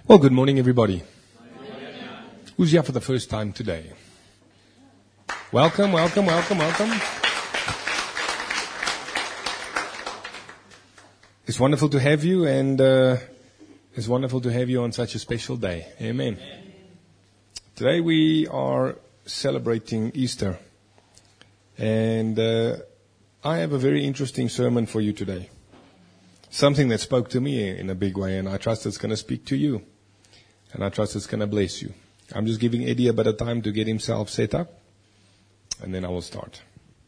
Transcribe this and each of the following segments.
Well, good morning, everybody. Who's here for the first time today? Welcome, welcome, welcome, welcome. It's wonderful to have you, and it's wonderful to have you on such a special day. Amen. Today we are celebrating Easter, and I have a very interesting sermon for you today. Something that spoke to me in a big way, and I trust it's going to speak to you. And I trust it's going to bless you. I'm just giving Eddie a bit of time to get himself set up, and then I will start.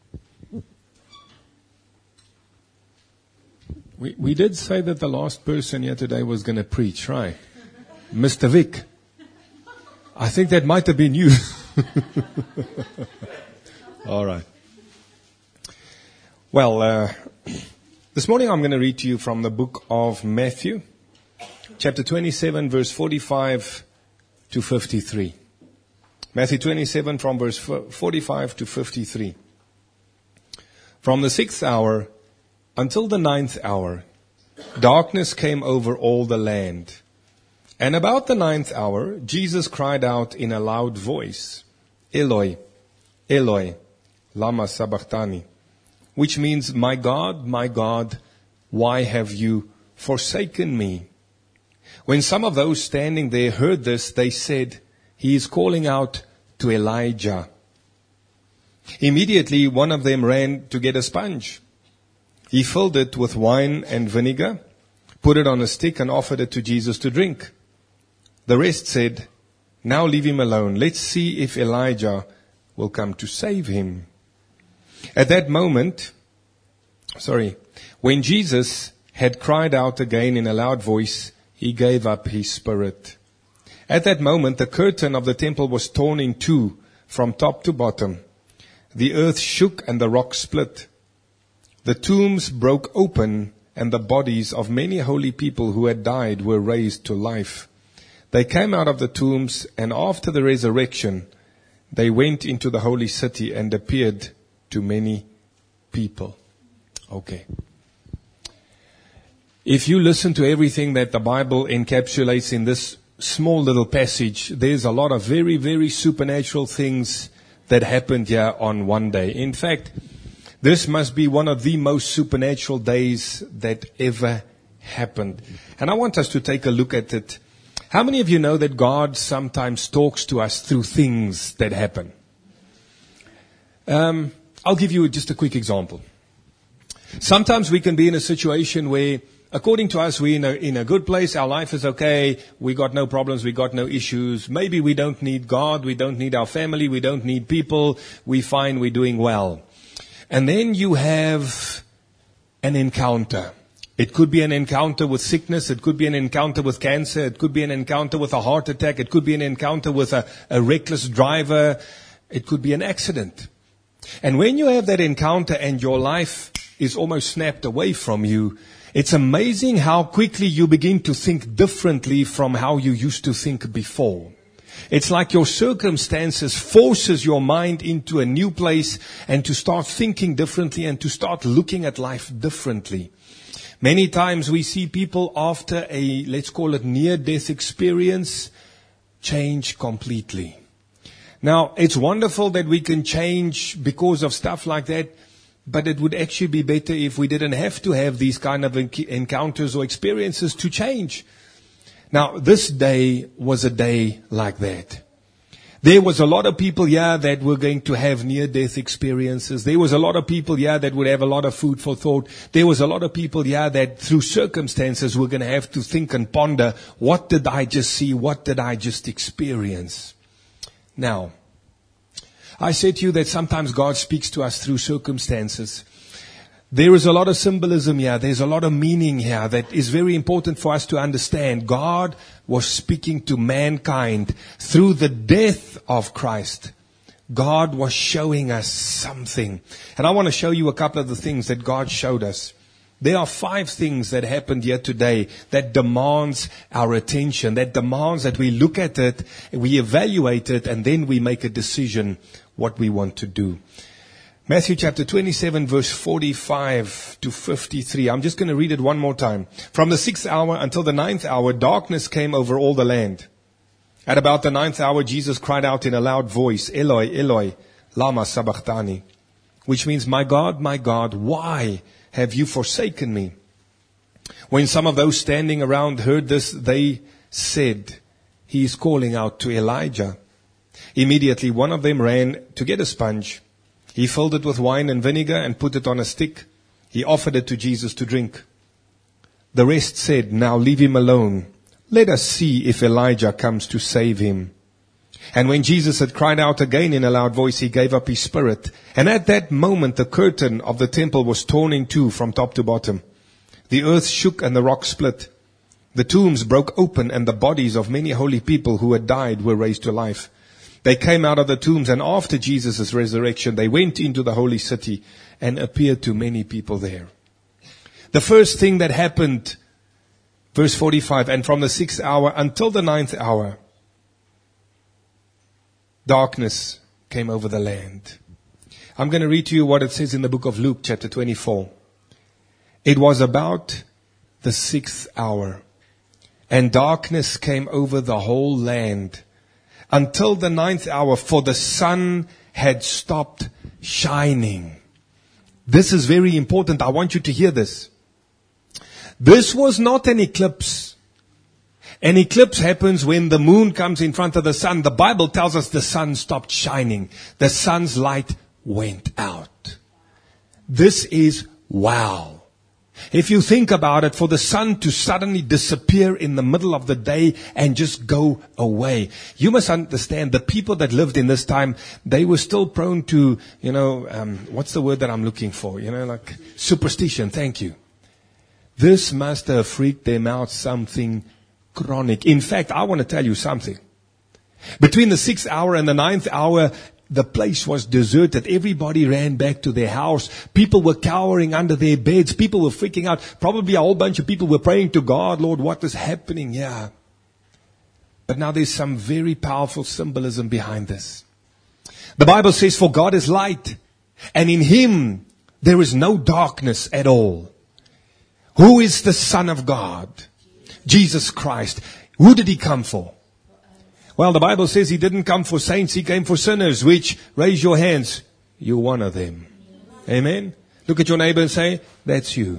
We did say that the last person here today was going to preach, right? Mr. Vic. I think that might have been you. All right. Well, this morning I'm going to read to you from the book of Matthew, chapter 27, verse 45 to 53. Matthew 27 from verse 45 to 53. From the 6th hour until the 9th hour, darkness came over all the land. And about the 9th hour, Jesus cried out in a loud voice, Eloi, Eloi, lama sabachthani, which means, my God, why have you forsaken me? When some of those standing there heard this, they said, he is calling out to Elijah. Immediately one of them ran to get a sponge. He filled it with wine and vinegar, put it on a stick and offered it to Jesus to drink. The rest said, now leave him alone. Let's see if Elijah will come to save him. At that moment, when Jesus had cried out again in a loud voice, he gave up his spirit. At that moment, the curtain of the temple was torn in two from top to bottom. The earth shook and the rock split. The tombs broke open and the bodies of many holy people who had died were raised to life. They came out of the tombs, and after the resurrection, they went into the holy city and appeared to many people. Okay. If you listen to everything that the Bible encapsulates in this small little passage, there's a lot of very, very supernatural things that happened here on one day. In fact, this must be one of the most supernatural days that ever happened. And I want us to take a look at it. How many of you know that God sometimes talks to us through things that happen? I'll give you just a quick example. Sometimes we can be in a situation where, according to us, we're in a good place, our life is okay, we got no problems, we got no issues. Maybe we don't need God, we don't need our family, we don't need people, we find we're doing well. And then you have an encounter. It could be an encounter with sickness, it could be an encounter with cancer, it could be an encounter with a heart attack, it could be an encounter with a reckless driver, it could be an accident. And when you have that encounter and your life is almost snapped away from you, it's amazing how quickly you begin to think differently from how you used to think before. It's like your circumstances forces your mind into a new place and to start thinking differently and to start looking at life differently. Many times we see people after a, let's call it near-death experience, change completely. Now, it's wonderful that we can change because of stuff like that, but it would actually be better if we didn't have to have these kind of encounters or experiences to change. Now, this day was a day like that. There was a lot of people here that were going to have near-death experiences. There was a lot of people here that would have a lot of food for thought. There was a lot of people here that through circumstances were going to have to think and ponder, what did I just see? What did I just experience? Now, I said to you that sometimes God speaks to us through circumstances. There is a lot of symbolism here. There's a lot of meaning here that is very important for us to understand. God was speaking to mankind through the death of Christ. God was showing us something. And I want to show you a couple of the things that God showed us. There are 5 things that happened here today that demands our attention, that demands that we look at it, we evaluate it, and then we make a decision what we want to do. Matthew chapter 27 verse 45 to 53. I'm just going to read it one more time. From the 6th hour until the 9th hour, darkness came over all the land. At about the 9th hour, Jesus cried out in a loud voice, Eloi, Eloi, lama sabachthani, which means, my God, why have you forsaken me? When some of those standing around heard this, they said, he is calling out to Elijah. Immediately one of them ran to get a sponge. He filled it with wine and vinegar and put it on a stick. He offered it to Jesus to drink. The rest said, now leave him alone. Let us see if Elijah comes to save him. And when Jesus had cried out again in a loud voice, he gave up his spirit. And at that moment, the curtain of the temple was torn in two from top to bottom. The earth shook and the rock split. The tombs broke open and the bodies of many holy people who had died were raised to life. They came out of the tombs, and after Jesus' resurrection, they went into the holy city and appeared to many people there. The first thing that happened, verse 45, and from the 6th hour until the 9th hour, darkness came over the land. I'm going to read to you what it says in the book of Luke, chapter 24. It was about the 6th hour, and darkness came over the whole land until the 9th hour, for the sun had stopped shining. This is very important. I want you to hear this. This was not an eclipse. An eclipse happens when the moon comes in front of the sun. The Bible tells us the sun stopped shining. The sun's light went out. This is wow. If you think about it, for the sun to suddenly disappear in the middle of the day and just go away. You must understand, the people that lived in this time, they were still prone to, what's the word that I'm looking for? Like superstition. Thank you. This must have freaked them out something chronic. In fact, I want to tell you something. Between the 6th hour and the 9th hour, the place was deserted. Everybody ran back to their house. People were cowering under their beds. People were freaking out. Probably a whole bunch of people were praying to God, Lord, what is happening? Yeah. But now there's some very powerful symbolism behind this. The Bible says, for God is light, and in Him there is no darkness at all. Who is the Son of God? Jesus Christ. Who did He come for? Well, the Bible says He didn't come for saints, He came for sinners, which, raise your hands, you're one of them. Amen? Look at your neighbor and say, that's you.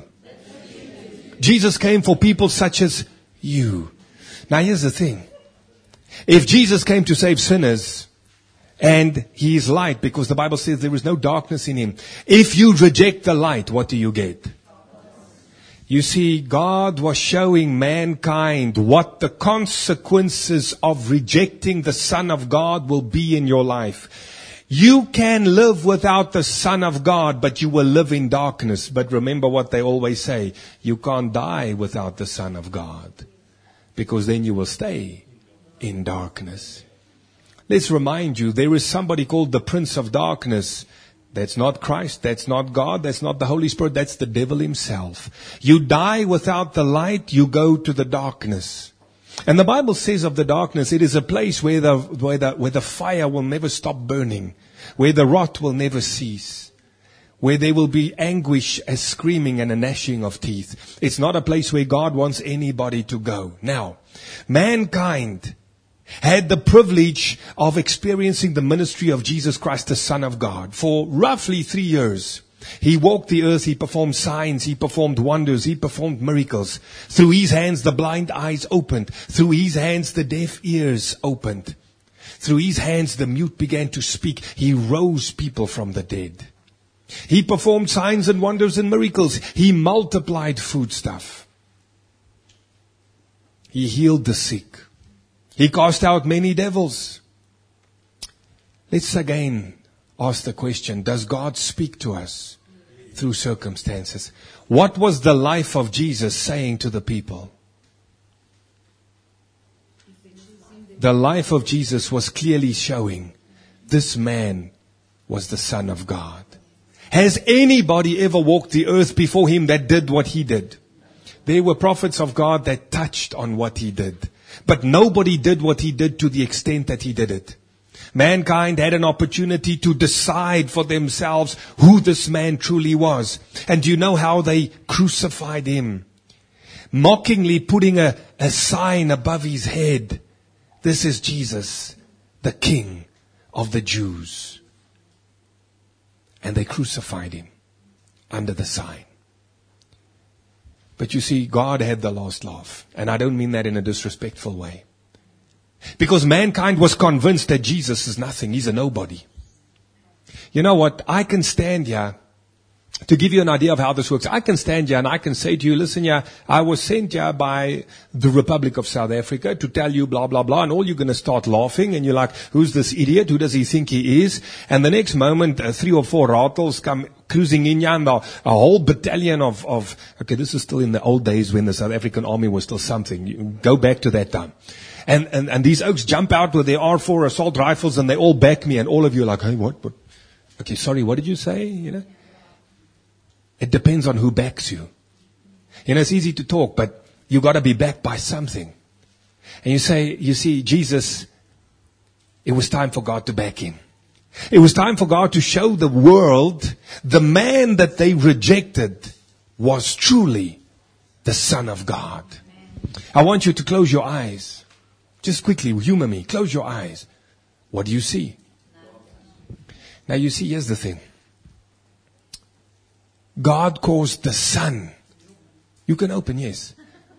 Jesus came for people such as you. Now here's the thing. If Jesus came to save sinners, and He is light, because the Bible says there is no darkness in Him. If you reject the light, what do you get? You see, God was showing mankind what the consequences of rejecting the Son of God will be in your life. You can live without the Son of God, but you will live in darkness. But remember what they always say, you can't die without the Son of God, because then you will stay in darkness. Let's remind you, there is somebody called the Prince of Darkness. That's not Christ. That's not God. That's not the Holy Spirit. That's the devil himself. You die without the light, you go to the darkness. And the Bible says of the darkness, it is a place where the fire will never stop burning, where the rot will never cease, where there will be anguish, a screaming and a gnashing of teeth. It's not a place where God wants anybody to go. Now, mankind had the privilege of experiencing the ministry of Jesus Christ, the Son of God. For roughly 3 years, He walked the earth, He performed signs, He performed wonders, He performed miracles. Through His hands, the blind eyes opened. Through His hands, the deaf ears opened. Through His hands, the mute began to speak. He rose people from the dead. He performed signs and wonders and miracles. He multiplied foodstuff. He healed the sick. He cast out many devils. Let's again ask the question, does God speak to us through circumstances? What was the life of Jesus saying to the people? The life of Jesus was clearly showing this man was the Son of God. Has anybody ever walked the earth before Him that did what He did? There were prophets of God that touched on what He did. But nobody did what He did to the extent that He did it. Mankind had an opportunity to decide for themselves who this man truly was. And do you know how they crucified him? Mockingly putting a sign above his head. This is Jesus, the King of the Jews. And they crucified him under the sign. But you see, God had the last laugh. And I don't mean that in a disrespectful way. Because mankind was convinced that Jesus is nothing. He's a nobody. You know what? I can stand here to give you an idea of how this works. I can stand here and I can say to you, listen here, I was sent here by the Republic of South Africa to tell you blah, blah, blah. And all you're going to start laughing. And you're like, who's this idiot? Who does he think he is? And the next moment, 3 or 4 rattles come cruising in here, and a whole battalion of, okay, this is still in the old days when the South African army was still something. You go back to that time. And these oaks jump out with their R4 assault rifles and they all back me, and all of you are like, hey, what? Okay, sorry, what did you say? You know? It depends on who backs you. You know, it's easy to talk, but you gotta be backed by something. And you see, Jesus, it was time for God to back him. It was time for God to show the world the man that they rejected was truly the Son of God. I want you to close your eyes. Just quickly, humor me. Close your eyes. What do you see? Now you see, here's the thing. God caused the sun. You can open, yes.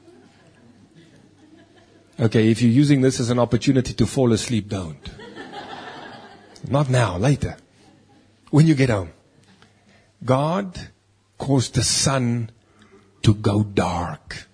Okay, if you're using this as an opportunity to fall asleep, don't. Not now, later. When you get home. God caused the sun to go dark.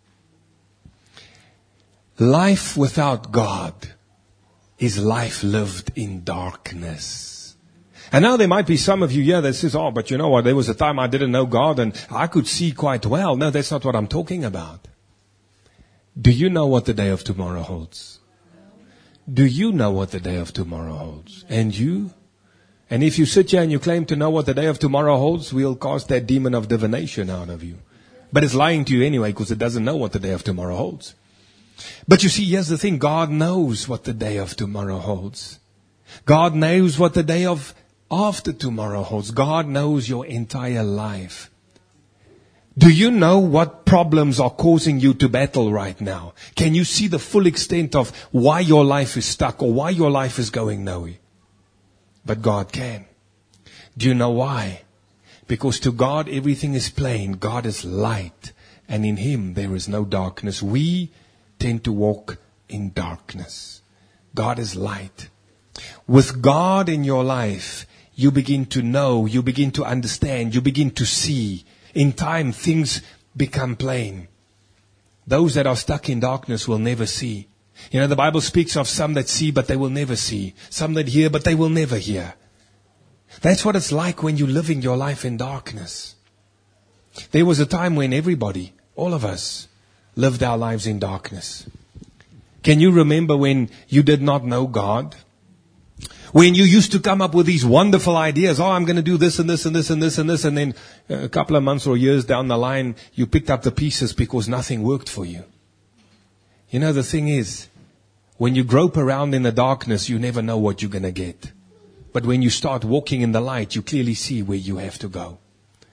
Life without God is life lived in darkness. And now there might be some of you here that says, oh, but you know what, there was a time I didn't know God and I could see quite well. No, that's not what I'm talking about. Do you know what the day of tomorrow holds? Do you know what the day of tomorrow holds? And you? And if you sit here and you claim to know what the day of tomorrow holds, we'll cast that demon of divination out of you. But it's lying to you anyway because it doesn't know what the day of tomorrow holds. But you see, here's the thing. God knows what the day of tomorrow holds. God knows what the day of after tomorrow holds. God knows your entire life. Do you know what problems are causing you to battle right now? Can you see the full extent of why your life is stuck or why your life is going nowhere? But God can. Do you know why? Because to God everything is plain. God is light. And in Him there is no darkness. We tend to walk in darkness. God is light. With God in your life, you begin to know, you begin to understand, you begin to see. In time, things become plain. Those that are stuck in darkness will never see. You know, the Bible speaks of some that see, but they will never see. Some that hear, but they will never hear. That's what it's like when you're living your life in darkness. There was a time when everybody, all of us, lived our lives in darkness. Can you remember when you did not know God? When you used to come up with these wonderful ideas, oh, I'm going to do this and this and this and this and this, and then a couple of months or years down the line, you picked up the pieces because nothing worked for you. You know, the thing is, when you grope around in the darkness, you never know what you're going to get. But when you start walking in the light, you clearly see where you have to go.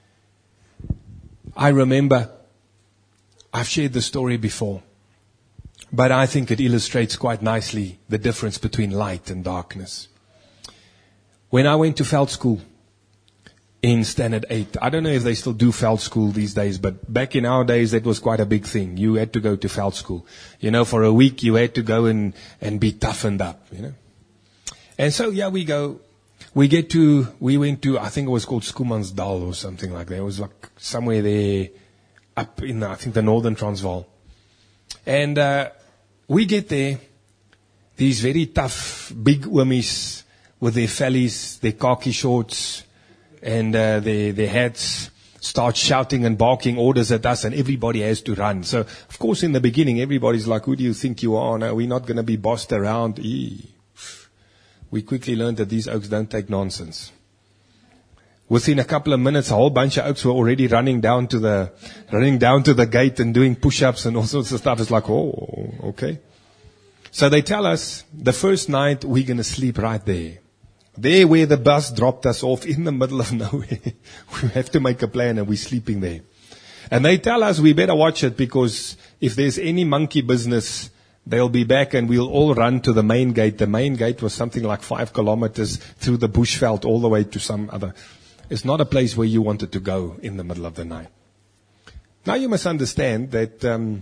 I remember, I've shared the story before, but I think it illustrates quite nicely the difference between light and darkness. When I went to Veld School in Standard 8, I don't know if they still do Veld School these days, but back in our days, that was quite a big thing. You had to go to Veld School. You know, for a week, you had to go and be toughened up, you know. And so, yeah, we go. We went to, I think it was called Schoemansdal or something like that. It was like somewhere there up in, I think, the northern Transvaal. And we get there, these very tough, big oomies with their fellies, their khaki shorts, and their hats, start shouting and barking orders at us, and everybody has to run. So, of course, in the beginning, everybody's like, who do you think you are? No, we're not going to be bossed around. We quickly learned that these oaks don't take nonsense. Within a couple of minutes, a whole bunch of oaks were already running down to the gate and doing push-ups and all sorts of stuff. It's like, oh, okay. So they tell us the first night we're going to sleep right there. There where the bus dropped us off in the middle of nowhere. We have to make a plan and we're sleeping there. And they tell us we better watch it because if there's any monkey business, they'll be back and we'll all run to the main gate. The main gate was something like 5 kilometers through the bushveld all the way to some other. It's not a place where you wanted to go in the middle of the night. Now you must understand that,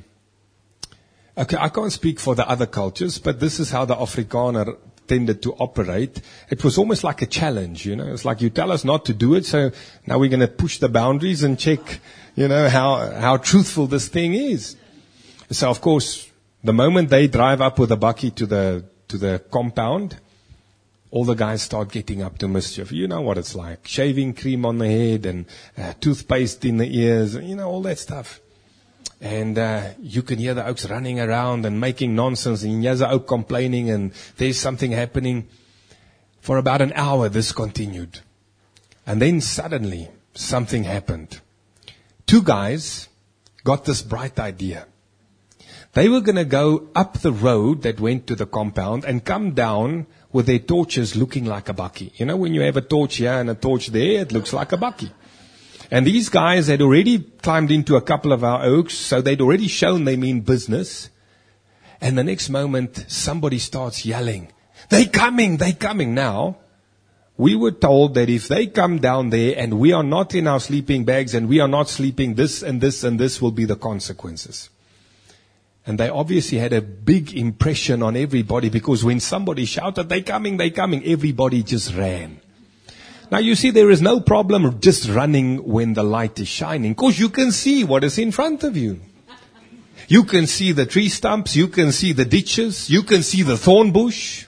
okay, I can't speak for the other cultures, but this is how the Afrikaner tended to operate. It was almost like a challenge, you know. It's like you tell us not to do it, so now we're going to push the boundaries and check, you know, how truthful this thing is. So of course, the moment they drive up with a bakkie to the compound, all the guys start getting up to mischief. You know what it's like. Shaving cream on the head and toothpaste in the ears, you know, all that stuff. And you can hear the oaks running around and making nonsense, and here's the oak complaining, and there's something happening. For about an hour, this continued. And then suddenly, something happened. 2 guys got this bright idea. They were going to go up the road that went to the compound and come down with their torches looking like a bakkie. You know, when you have a torch here and a torch there, it looks like a bakkie. And these guys had already climbed into a couple of our oaks, so they'd already shown they mean business. And the next moment, somebody starts yelling, "They're coming, they're coming." Now, we were told that if they come down there and we are not in our sleeping bags and we are not sleeping, this and this and this will be the consequences. And they obviously had a big impression on everybody because when somebody shouted, they're coming, everybody just ran. Now you see, there is no problem just running when the light is shining, because you can see what is in front of you. You can see the tree stumps, you can see the ditches, you can see the thorn bush.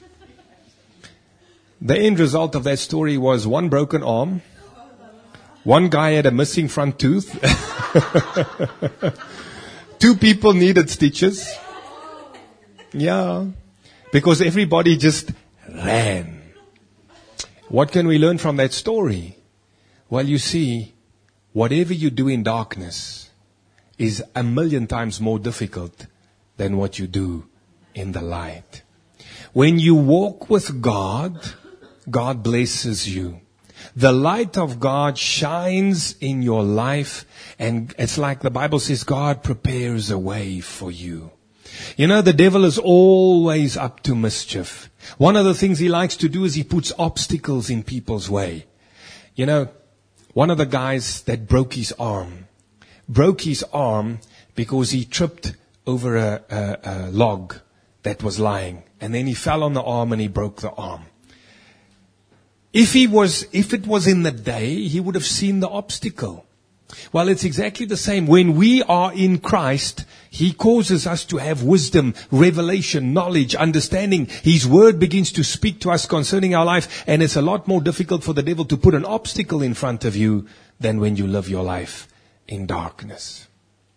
The end result of that story was 1 broken arm. 1 guy had a missing front tooth. 2 people needed stitches. Yeah. Because everybody just ran. What can we learn from that story? Well, you see, whatever you do in darkness is 1,000,000 times more difficult than what you do in the light. When you walk with God, God blesses you. The light of God shines in your life, and it's like the Bible says, God prepares a way for you. You know, the devil is always up to mischief. One of the things he likes to do is he puts obstacles in people's way. You know, one of the guys that broke his arm because he tripped over a log that was lying. And then he fell on the arm and he broke the arm. If it was in the day, he would have seen the obstacle. Well, it's exactly the same. When we are in Christ, He causes us to have wisdom, revelation, knowledge, understanding. His word begins to speak to us concerning our life, and it's a lot more difficult for the devil to put an obstacle in front of you than when you live your life in darkness.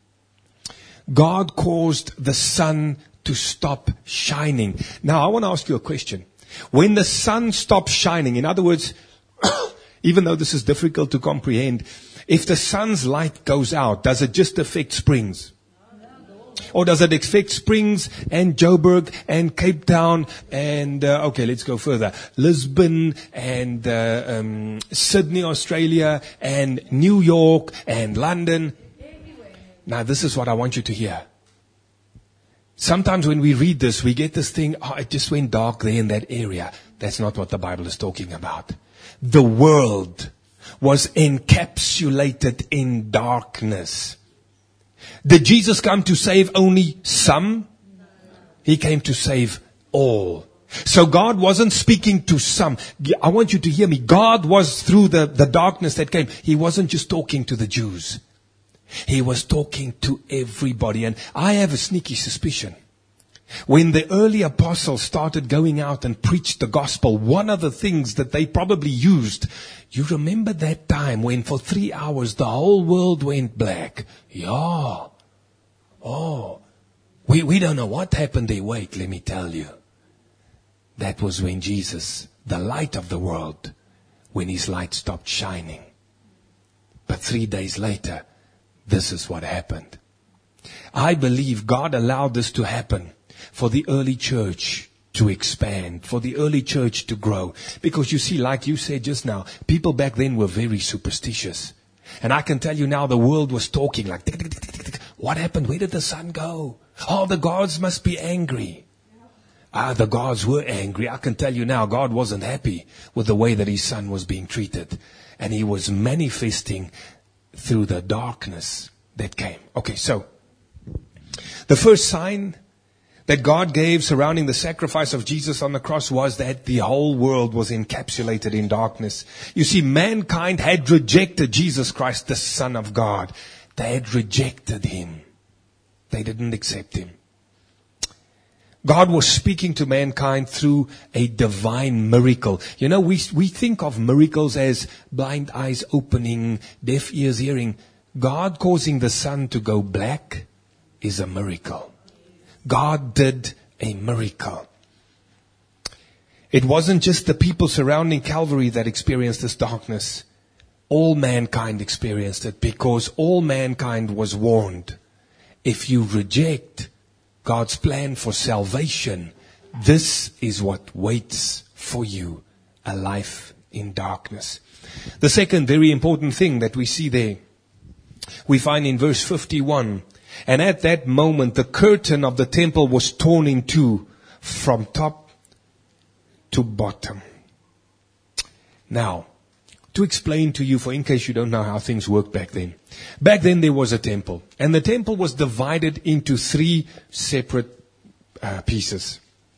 God caused the sun to stop shining. Now, I want to ask you a question. When the sun stops shining, in other words, even though this is difficult to comprehend, if the sun's light goes out, does it just affect Springs? Or does it affect Springs and Joburg and Cape Town and, okay, let's go further, Lisbon and Sydney, Australia, and New York and London? Now, this is what I want you to hear. Sometimes when we read this, we get this thing, it just went dark there in that area. That's not what the Bible is talking about. The world was encapsulated in darkness. Did Jesus come to save only some? He came to save all. So God wasn't speaking to some. I want you to hear me. God was through the darkness that came. He wasn't just talking to the Jews. He was talking to everybody. And I have a sneaky suspicion. When the early apostles started going out and preached the gospel, one of the things that they probably used, you remember that time when for 3 hours the whole world went black? Yeah. Oh. We don't know what happened there. Wait, let me tell you. That was when Jesus, the light of the world, when his light stopped shining. But 3 days later, this is what happened. I believe God allowed this to happen for the early church to expand, for the early church to grow. Because you see, like you said just now, people back then were very superstitious. And I can tell you now, the world was talking like, tick, tick, tick, tick, tick. What happened? Where did the sun go? Oh, the gods must be angry. The gods were angry. I can tell you now, God wasn't happy with the way that his son was being treated. And he was manifesting through the darkness that came. Okay, so the first sign that God gave surrounding the sacrifice of Jesus on the cross was that the whole world was encapsulated in darkness. You see, mankind had rejected Jesus Christ, the Son of God. They had rejected him. They didn't accept him. God was speaking to mankind through a divine miracle. You know, we think of miracles as blind eyes opening, deaf ears hearing. God causing the sun to go black is a miracle. God did a miracle. It wasn't just the people surrounding Calvary that experienced this darkness. All mankind experienced it because all mankind was warned. If you reject God's plan for salvation, this is what waits for you, a life in darkness. The second very important thing that we see there, we find in verse 51, and at that moment the curtain of the temple was torn in two from top to bottom. Now, to explain to you, for in case you don't know how things worked back then. Back then there was a temple, and the temple was divided into three separate pieces.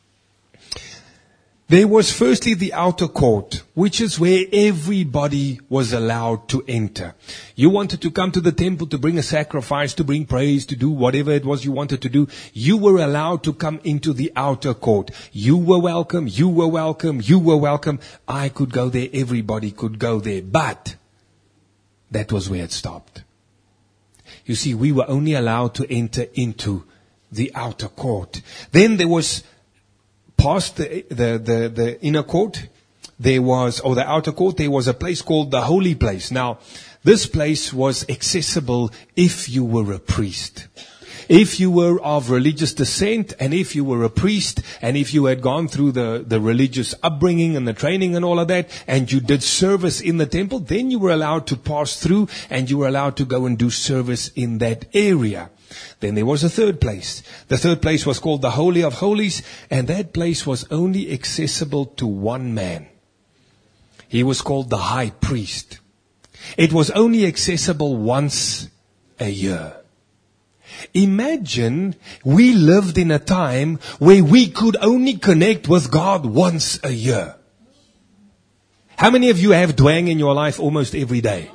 There was firstly the outer court, which is where everybody was allowed to enter. You wanted to come to the temple to bring a sacrifice, to bring praise, to do whatever it was you wanted to do. You were allowed to come into the outer court. You were welcome, you were welcome, you were welcome. I could go there, everybody could go there. But that was where it stopped. You see, we were only allowed to enter into the outer court. Then there was past the inner court, there was, or the outer court, there was a place called the holy place. Now, this place was accessible if you were a priest. If you were of religious descent, and if you were a priest, and if you had gone through the religious upbringing and the training and all of that, and you did service in the temple, then you were allowed to pass through, and you were allowed to go and do service in that area. Then there was a third place. The third place was called the Holy of Holies, and that place was only accessible to one man. He was called the High Priest. It was only accessible once a year. Imagine we lived in a time where we could only connect with God once a year. How many of you have dwang in your life almost every day?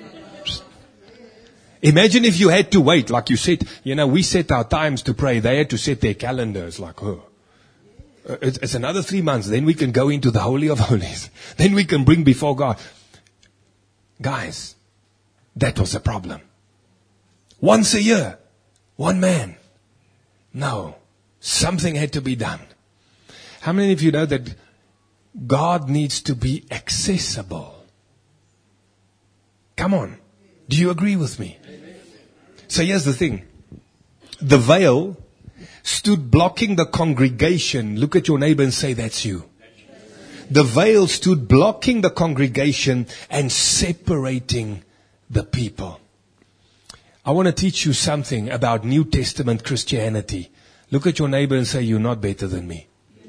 Imagine if you had to wait, like you said, we set our times to pray. They had to set their calendars like, it's another 3 months. Then we can go into the Holy of Holies. Then we can bring before God. Guys, that was a problem. Once a year, one man. No, something had to be done. How many of you know that God needs to be accessible? Come on. Do you agree with me? So here's the thing. The veil stood blocking the congregation. Look at your neighbor and say, that's you. The veil stood blocking the congregation and separating the people. I want to teach you something about New Testament Christianity. Look at your neighbor and say, you're not better than me.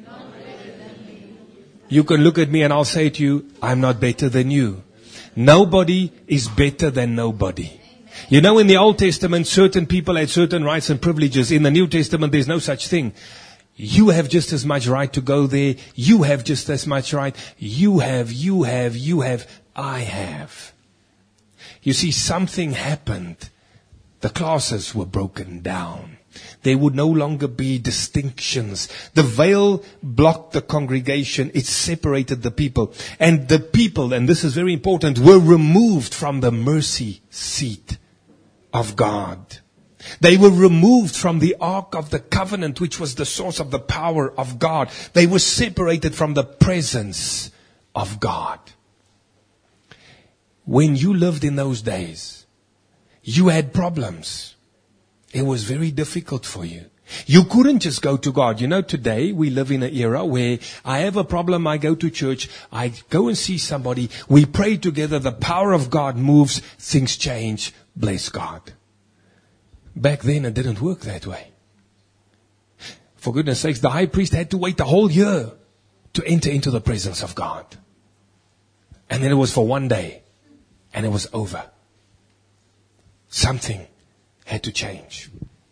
You can look at me and I'll say to you, I'm not better than you. Nobody is better than nobody. You know, in the Old Testament, certain people had certain rights and privileges. In the New Testament, there's no such thing. You have just as much right to go there. You have just as much right. You have, I have. You see, something happened. The classes were broken down. There would no longer be distinctions. The veil blocked the congregation. It separated the people. And the people, and this is very important, were removed from the mercy seat of God. They were removed from the Ark of the Covenant, which was the source of the power of God. They were separated from the presence of God. When you lived in those days, you had problems. It was very difficult for you. You couldn't just go to God. You know, today we live in an era where I have a problem, I go to church, I go and see somebody, we pray together, the power of God moves, things change, bless God. Back then it didn't work that way. For goodness sakes, the high priest had to wait the whole year to enter into the presence of God. And then it was for one day, and it was over. Something had to change.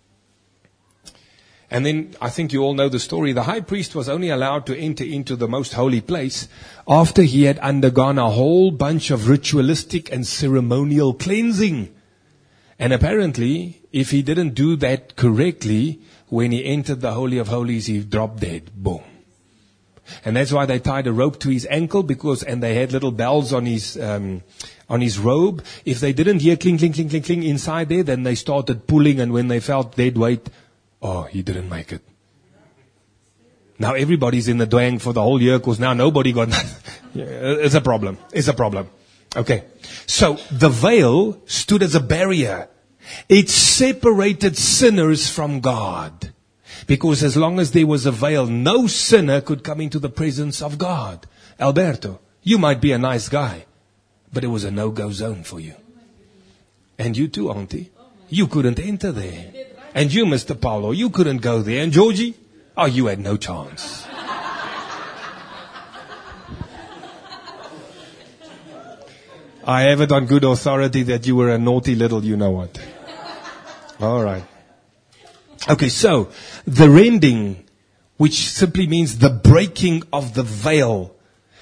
And then, I think you all know the story. The high priest was only allowed to enter into the most holy place after he had undergone a whole bunch of ritualistic and ceremonial cleansing. And apparently, if he didn't do that correctly, when he entered the Holy of Holies, he dropped dead. Boom. And that's why they tied a rope to his ankle, and they had little bells on his robe. If they didn't hear cling, cling, cling, cling, cling inside there, then they started pulling, and when they felt dead weight, oh, he didn't make it. Now everybody's in the dwang for the whole year because now nobody got It's a problem. It's a problem. Okay. So the veil stood as a barrier. It separated sinners from God. Because as long as there was a veil, no sinner could come into the presence of God. Alberto, you might be a nice guy, but it was a no-go zone for you. And you too, Auntie. You couldn't enter there. And you, Mr. Paulo, you couldn't go there. And Georgie? Oh, you had no chance. I have it on good authority that you were a naughty little you know what. All right. Okay, so the rending, which simply means the breaking of the veil,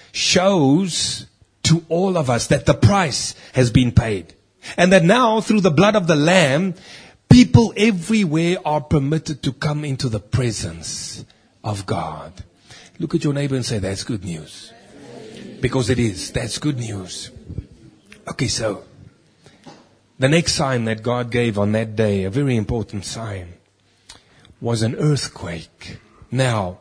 shows to all of us that the price has been paid. And that now, through the blood of the Lamb, people everywhere are permitted to come into the presence of God. Look at your neighbor and say, that's good news. Because it is. That's good news. Okay, so the next sign that God gave on that day, a very important sign, was an earthquake. Now,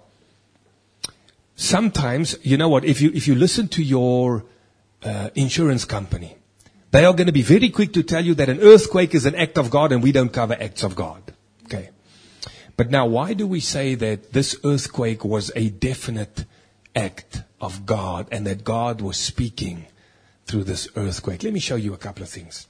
sometimes, you know what, if you listen to your insurance company, they are going to be very quick to tell you that an earthquake is an act of God and we don't cover acts of God. Okay. But now, why do we say that this earthquake was a definite act of God and that God was speaking through this earthquake? Let me show you a couple of things.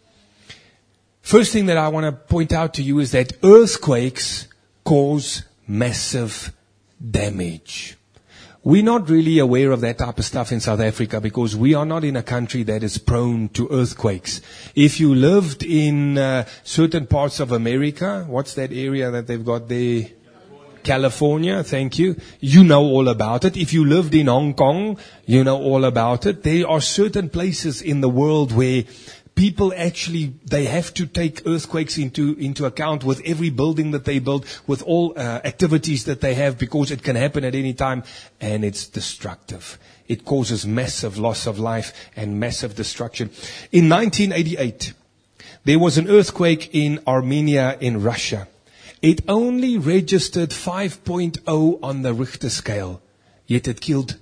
First thing that I want to point out to you is that earthquakes cause massive damage. We're not really aware of that type of stuff in South Africa because we are not in a country that is prone to earthquakes. If you lived in certain parts of America, what's that area that they've got there? California, thank you. You know all about it. If you lived in Hong Kong, you know all about it. There are certain places in the world where people actually, they have to take earthquakes into account with every building that they build, with all activities that they have, because it can happen at any time, and it's destructive. It causes massive loss of life and massive destruction. In 1988, there was an earthquake in Armenia in Russia. It only registered 5.0 on the Richter scale, yet it killed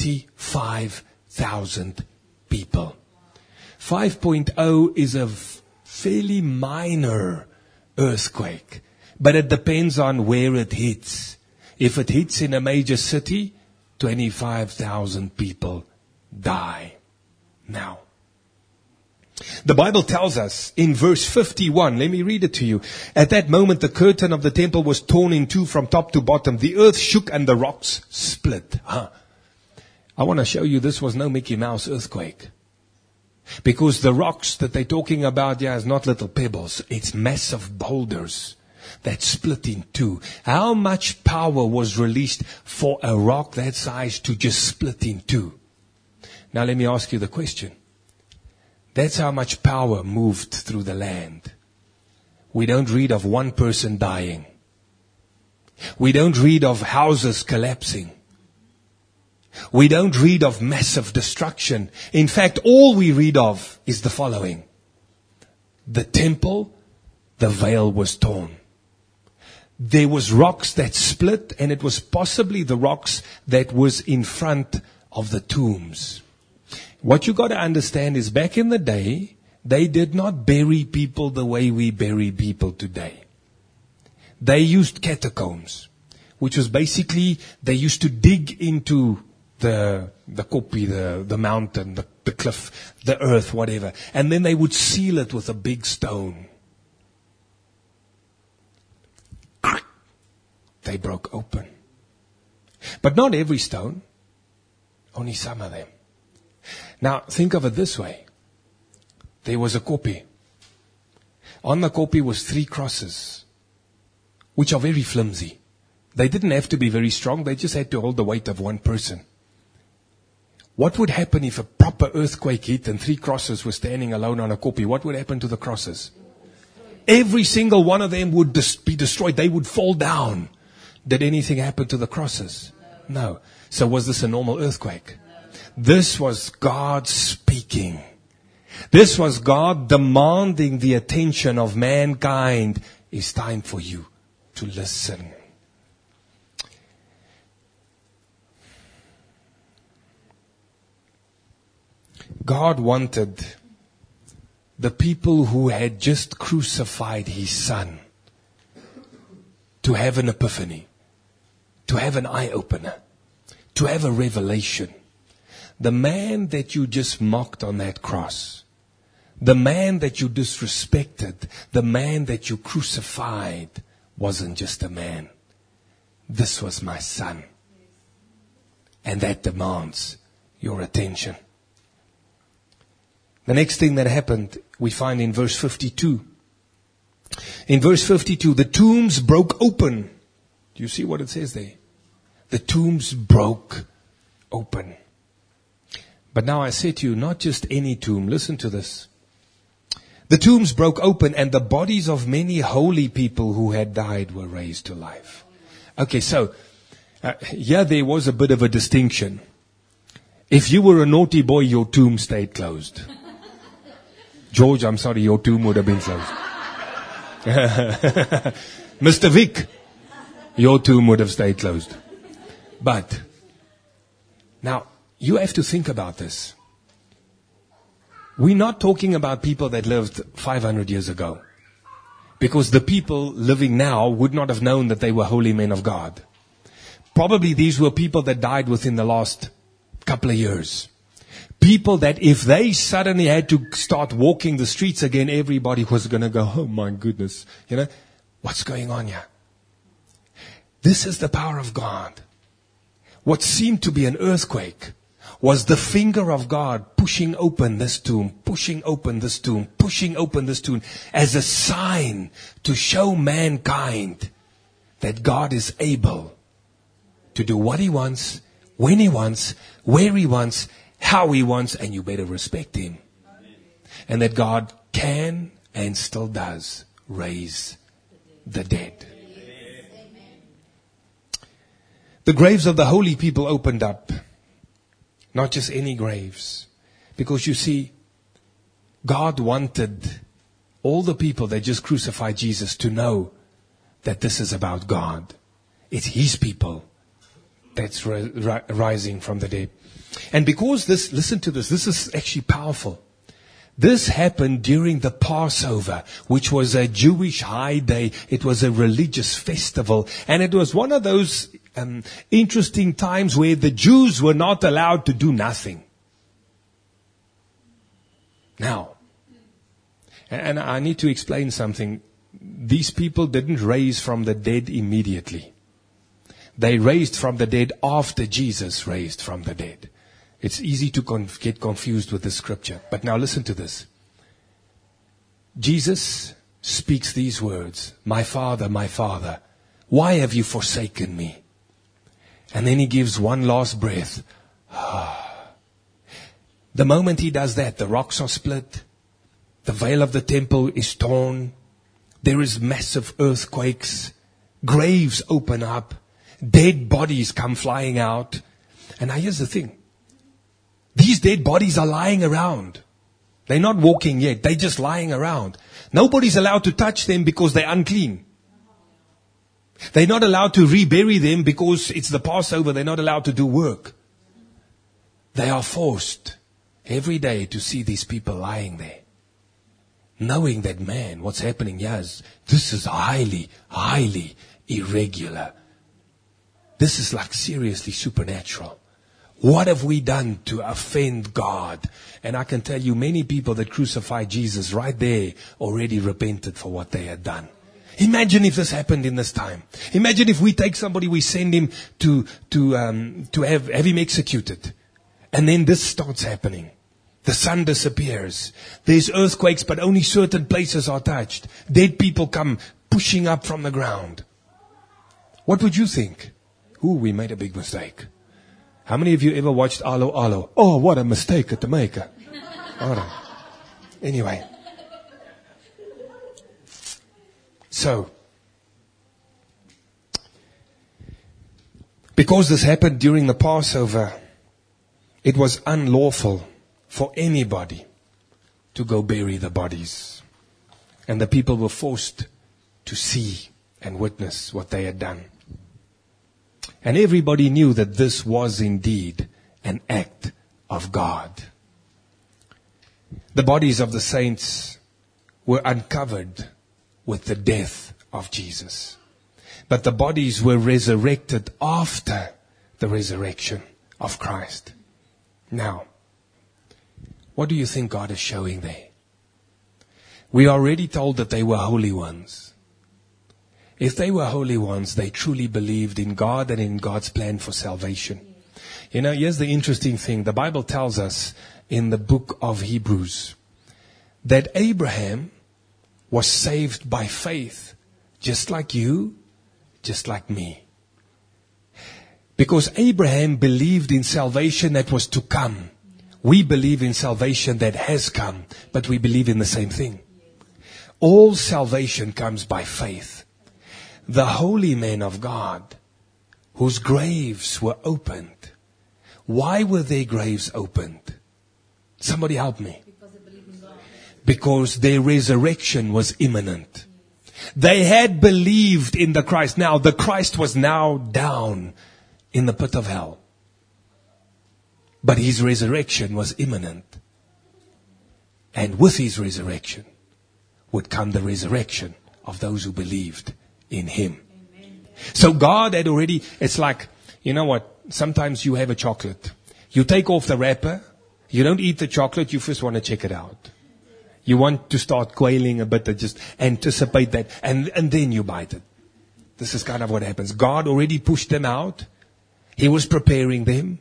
25,000 people. 5.0 is a fairly minor earthquake, but it depends on where it hits. If it hits in a major city, 25,000 people die. Now, the Bible tells us in verse 51, let me read it to you. At that moment, the curtain of the temple was torn in two from top to bottom. The earth shook and the rocks split. I want to show you this was no Mickey Mouse earthquake. Because the rocks that they're talking about here is not little pebbles. It's massive boulders that split in two. How much power was released for a rock that size to just split in two? Now let me ask you the question. That's how much power moved through the land. We don't read of one person dying. We don't read of houses collapsing. We don't read of massive destruction. In fact, all we read of is the following. The temple, the veil was torn. There was rocks that split, and it was possibly the rocks that was in front of the tombs. What you got to understand is back in the day, they did not bury people the way we bury people today. they used catacombs, which was basically, they used to dig into the koppie, the mountain, the cliff, the earth, whatever. And then they would seal it with a big stone. They broke open. But not every stone, only some of them. Now, think of it this way. There was a koppie. On the koppie was 3 crosses, which are very flimsy. They didn't have to be very strong. They just had to hold the weight of one person. What would happen if a proper earthquake hit and 3 crosses were standing alone on a koppie? What would happen to the crosses? Every single one of them would be destroyed. They would fall down. Did anything happen to the crosses? No. So was this a normal earthquake? This was God speaking. This was God demanding the attention of mankind. It's time for you to listen. God wanted the people who had just crucified His Son to have an epiphany, to have an eye-opener, to have a revelation. The man that you just mocked on that cross, the man that you disrespected, the man that you crucified wasn't just a man. This was my Son. And that demands your attention. The next thing that happened, we find in verse 52. In verse 52, the tombs broke open. Do you see what it says there? The tombs broke open. But now I say to you, not just any tomb. Listen to this. The tombs broke open and the bodies of many holy people who had died were raised to life. Okay, so here there was a bit of a distinction. If you were a naughty boy, your tomb stayed closed. George, I'm sorry, your tomb would have been closed. Mr. Vic, your tomb would have stayed closed. But, now, you have to think about this. We're not talking about people that lived 500 years ago. Because the people living now would not have known that they were holy men of God. Probably these were people that died within the last couple of years. People that if they suddenly had to start walking the streets again, everybody was going to go, oh my goodness, what's going on here? This is the power of God. What seemed to be an earthquake was the finger of God pushing open this tomb, pushing open this tomb, pushing open this tomb as a sign to show mankind that God is able to do what He wants, when He wants, where He wants, how He wants, and you better respect Him. And that God can and still does raise the dead. The graves of the holy people opened up. Not just any graves. Because you see, God wanted all the people that just crucified Jesus to know that this is about God. It's His people that's rising from the dead. And because this, listen to this is actually powerful. This happened during the Passover, which was a Jewish high day. It was a religious festival. And it was one of those interesting times where the Jews were not allowed to do nothing. Now, and I need to explain something. These people didn't raise from the dead immediately. They raised from the dead after Jesus raised from the dead. It's easy to get confused with the scripture. But now listen to this. Jesus speaks these words, my Father, why have you forsaken me? And then He gives one last breath. The moment He does that, the rocks are split. The veil of the temple is torn. There is massive earthquakes. Graves open up. Dead bodies come flying out. And now here's the thing. These dead bodies are lying around. They're not walking yet. They're just lying around. Nobody's allowed to touch them because they're unclean. They're not allowed to rebury them because it's the Passover. They're not allowed to do work. They are forced every day to see these people lying there. knowing that, man, what's happening here this is highly, highly irregular. This is like seriously supernatural. What have we done to offend God? And I can tell you, many people that crucified Jesus right there already repented for what they had done. Imagine if this happened in this time. Imagine if we take somebody, we send him to have him executed. And then this starts happening. The sun disappears. There's earthquakes, but only certain places are touched. Dead people come pushing up from the ground. What would you think? Ooh, we made a big mistake. How many of you ever watched Alo Alo? Oh, what a mistake at the maker. All right. Anyway. So, because this happened during the Passover, it was unlawful for anybody to go bury the bodies. And the people were forced to see and witness what they had done. And everybody knew that this was indeed an act of God. The bodies of the saints were uncovered with the death of Jesus. But the bodies were resurrected after the resurrection of Christ. Now, what do you think God is showing there? We are already told that they were holy ones. If they were holy ones, they truly believed in God and in God's plan for salvation. You know, here's the interesting thing. The Bible tells us in the book of Hebrews that Abraham was saved by faith, just like you, just like me. Because Abraham believed in salvation that was to come. We believe in salvation that has come, but we believe in the same thing. All salvation comes by faith. The holy men of God, whose graves were opened. Why were their graves opened? Somebody help me. Because their resurrection was imminent. They had believed in the Christ. Now, the Christ was now down in the pit of hell. But his resurrection was imminent. And with his resurrection would come the resurrection of those who believed in him. Amen. So God had already, it's like, you know what, sometimes you have a chocolate. You take off the wrapper, you don't eat the chocolate, you first want to check it out. You want to start quailing a bit, to just anticipate that, and then you bite it. This is kind of what happens. God already pushed them out. He was preparing them.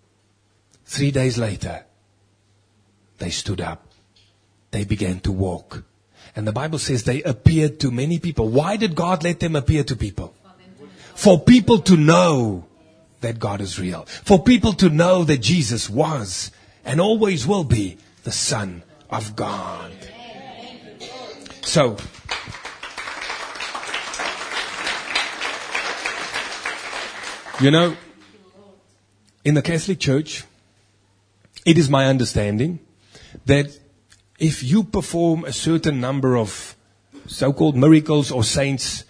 3 days later, they stood up. They began to walk. And the Bible says they appeared to many people. Why did God let them appear to people? For people to know that God is real. For people to know that Jesus was and always will be the Son of God. So, you know, in the Catholic Church, it is my understanding that if you perform a certain number of so-called miracles or saints,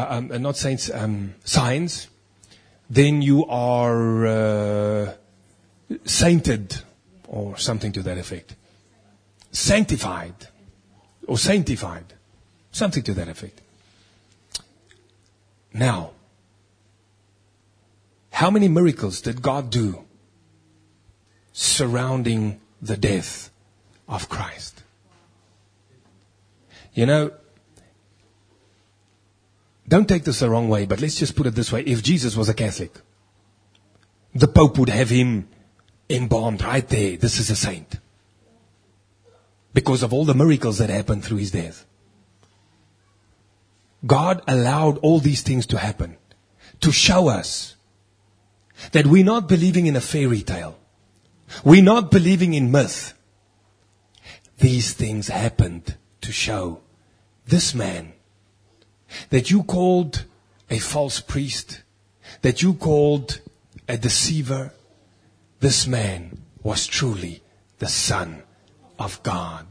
signs, then you are sainted or something to that effect. Sanctified or sanctified. Something to that effect. Now, how many miracles did God do surrounding the death of Christ? You know, don't take this the wrong way, but let's just put it this way. If Jesus was a Catholic, the Pope would have him embalmed right there. This is a saint. Because of all the miracles that happened through his death. God allowed all these things to happen to show us that we're not believing in a fairy tale. We're not believing in myth. These things happened to show this man that you called a false priest, that you called a deceiver, this man was truly the Son of God.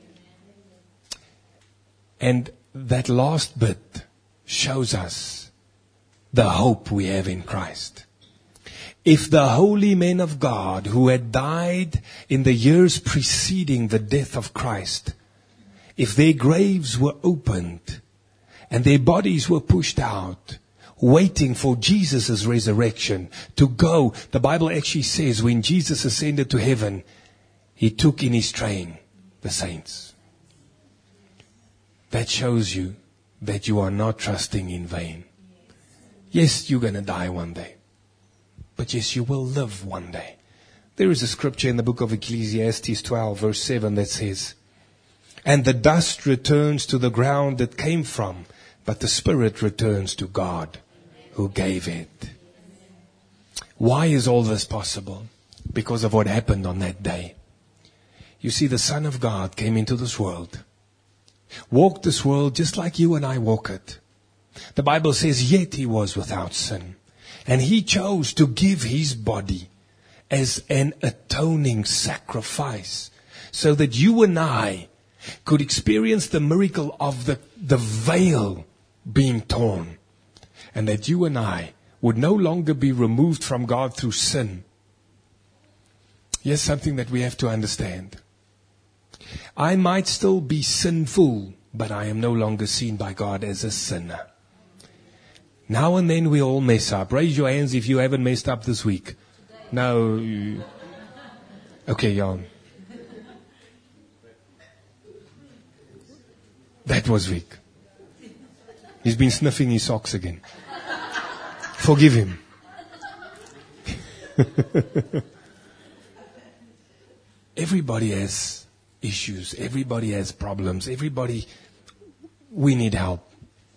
And that last bit shows us the hope we have in Christ. If the holy men of God who had died in the years preceding the death of Christ, if their graves were opened and their bodies were pushed out, waiting for Jesus' resurrection to go. The Bible actually says when Jesus ascended to heaven, he took in his train the saints. That shows you that you are not trusting in vain. Yes, you're going to die one day. But yes, you will live one day. There is a scripture in the book of Ecclesiastes 12 verse 7 that says, and the dust returns to the ground it came from, but the spirit returns to God who gave it. Why is all this possible? Because of what happened on that day. You see, the Son of God came into this world, walked this world just like you and I walk it. The Bible says, yet he was without sin. And he chose to give his body as an atoning sacrifice so that you and I could experience the miracle of the veil being torn, and that you and I would no longer be removed from God through sin. Here's something that we have to understand. I might still be sinful, but I am no longer seen by God as a sinner. Now and then we all mess up. Raise your hands if you haven't messed up this week. No. Okay, Jan. That was weak. He's been sniffing his socks again. Forgive him. Everybody has issues. Everybody has problems. We need help.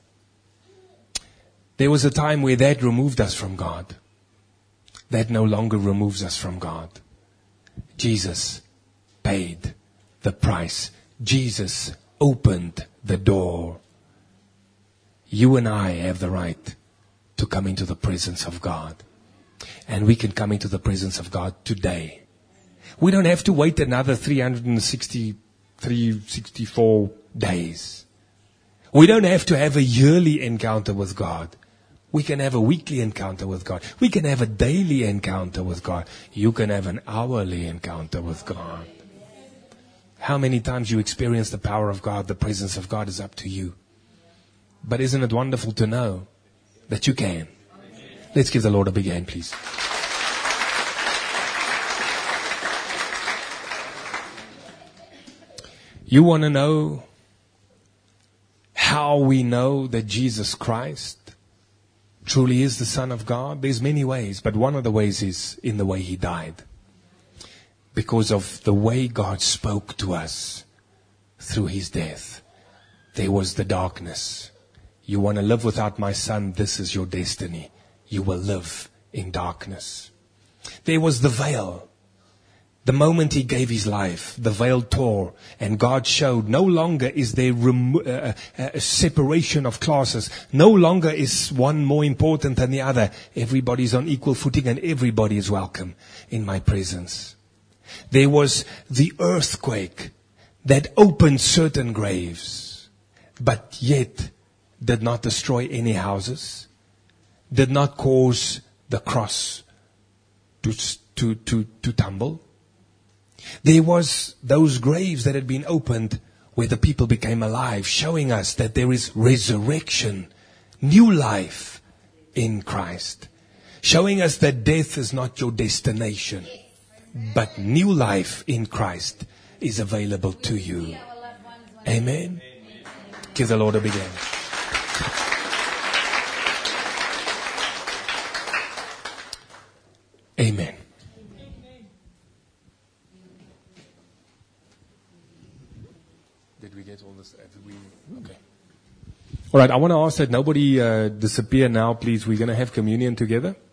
There was a time where that removed us from God. That no longer removes us from God. Jesus paid the price. Jesus opened the door. You and I have the right to come into the presence of God. And we can come into the presence of God today. We don't have to wait another 364 days. We don't have to have a yearly encounter with God. We can have a weekly encounter with God. We can have a daily encounter with God. You can have an hourly encounter with God. How many times you experience the power of God, the presence of God, is up to you. But isn't it wonderful to know that you can? Let's give the Lord a big hand, please. You want to know how we know that Jesus Christ truly is the Son of God? There's many ways, but one of the ways is in the way He died. Because of the way God spoke to us through His death. There was the darkness. You want to live without my Son, this is your destiny. You will live in darkness. There was the veil. The moment He gave His life, the veil tore, and God showed no longer is there a separation of classes. No longer is one more important than the other. Everybody's on equal footing and everybody is welcome in my presence. There was the earthquake that opened certain graves, but yet did not destroy any houses, did not cause the cross to tumble. There was those graves that had been opened where the people became alive, showing us that there is resurrection, new life in Christ. Showing us that death is not your destination, but new life in Christ is available to you. Amen. Give the Lord a big hand. Amen. Did we get all this? Okay. All right. I want to ask that nobody disappear now, please. We're going to have communion together.